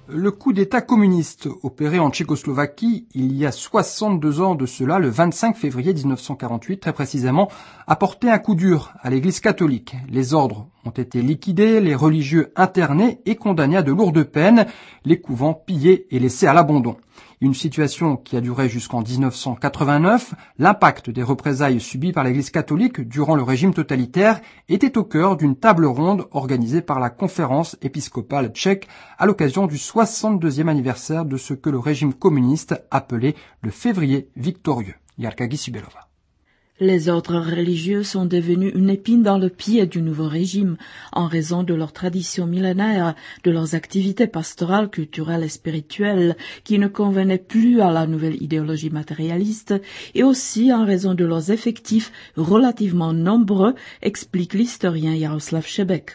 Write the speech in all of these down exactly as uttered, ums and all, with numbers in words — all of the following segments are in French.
Le coup d'État communiste opéré en Tchécoslovaquie il y a soixante-deux ans de cela, le vingt-cinq février mille neuf cent quarante-huit très précisément, a porté un coup dur à l'Église catholique. Les ordres ont été liquidés, les religieux internés et condamnés à de lourdes peines, les couvents pillés et laissés à l'abandon. Une situation qui a duré jusqu'en mille neuf cent quatre-vingt-neuf, l'impact des représailles subies par l'Église catholique durant le régime totalitaire était au cœur d'une table ronde organisée par la conférence épiscopale tchèque à l'occasion du soixante-deuxième anniversaire de ce que le régime communiste appelait le février victorieux. Yarka Gisibelova. Les ordres religieux sont devenus une épine dans le pied du nouveau régime en raison de leur tradition millénaire, de leurs activités pastorales, culturelles et spirituelles qui ne convenaient plus à la nouvelle idéologie matérialiste et aussi en raison de leurs effectifs relativement nombreux, explique l'historien Jaroslav Šebek.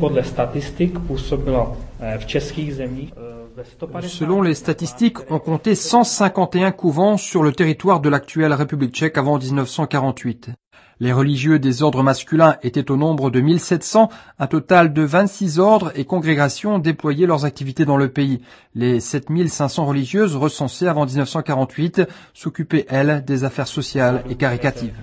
Selon les statistiques, on comptait cent cinquante et un couvents sur le territoire de l'actuelle République tchèque avant mille neuf cent quarante-huit. Les religieux des ordres masculins étaient au nombre de mille sept cents, un total de vingt-six ordres et congrégations déployaient leurs activités dans le pays. Les sept mille cinq cents religieuses recensées avant mille neuf cent quarante-huit s'occupaient, elles, des affaires sociales et caritatives.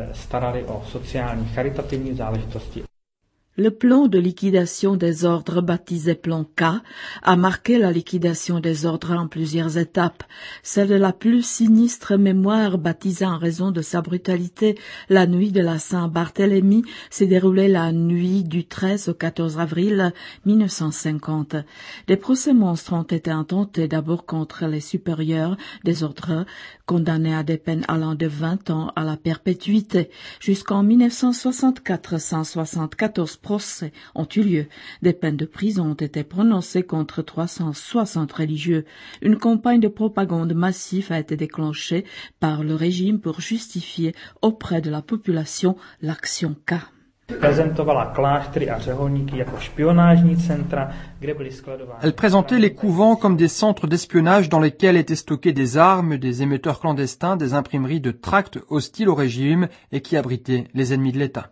Le plan de liquidation des ordres baptisé plan K a marqué la liquidation des ordres en plusieurs étapes. Celle de la plus sinistre mémoire baptisée en raison de sa brutalité la nuit de la Saint-Barthélemy s'est déroulée la nuit du treize au quatorze avril mille neuf cent cinquante. Des procès monstres ont été intentés d'abord contre les supérieurs des ordres condamnés à des peines allant de vingt ans à la perpétuité. Jusqu'en mille neuf cent soixante-quatre, cent soixante-quatorze procès ont eu lieu. Des peines de prison ont été prononcées contre trois cent soixante religieux. Une campagne de propagande massive a été déclenchée par le régime pour justifier auprès de la population l'action K. Elle présentait les couvents comme des centres d'espionnage dans lesquels étaient stockés des armes, des émetteurs clandestins, des imprimeries de tracts hostiles au régime et qui abritaient les ennemis de l'État.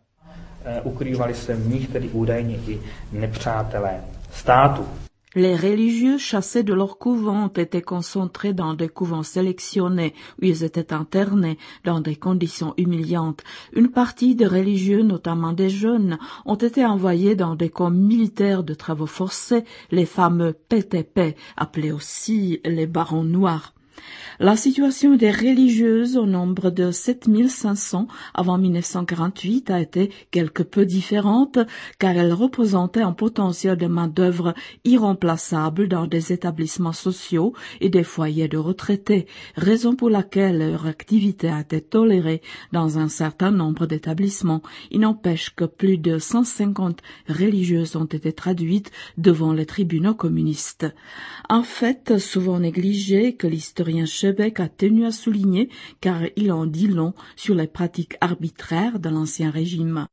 Les religieux chassés de leurs couvents ont été concentrés dans des couvents sélectionnés où ils étaient internés dans des conditions humiliantes. Une partie des religieux, notamment des jeunes, ont été envoyés dans des camps militaires de travaux forcés, les fameux P T P, appelés aussi les barons noirs. La situation des religieuses au nombre de sept mille cinq cents avant mille neuf cent quarante-huit a été quelque peu différente car elles représentaient un potentiel de main-d'œuvre irremplaçable dans des établissements sociaux et des foyers de retraités, raison pour laquelle leur activité a été tolérée dans un certain nombre d'établissements. Il n'empêche que plus de cent cinquante religieuses ont été traduites devant les tribunaux communistes. Un fait souvent négligé que l'historien Šebek a tenu à souligner car il en dit long sur les pratiques arbitraires de l'ancien régime.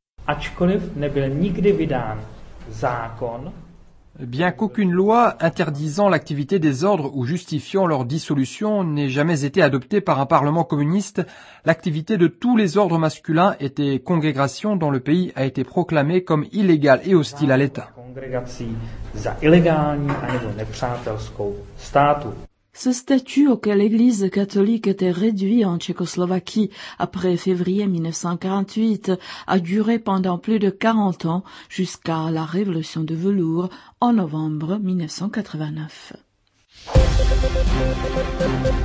Bien qu'aucune loi interdisant l'activité des ordres ou justifiant leur dissolution n'ait jamais été adoptée par un parlement communiste, l'activité de tous les ordres masculins et des congrégations dans le pays a été proclamée comme illégale et hostile à l'État. Ce statut auquel l'Église catholique était réduite en Tchécoslovaquie après février mille neuf cent quarante-huit a duré pendant plus de quarante ans jusqu'à la révolution de velours en novembre mille neuf cent quatre-vingt-neuf.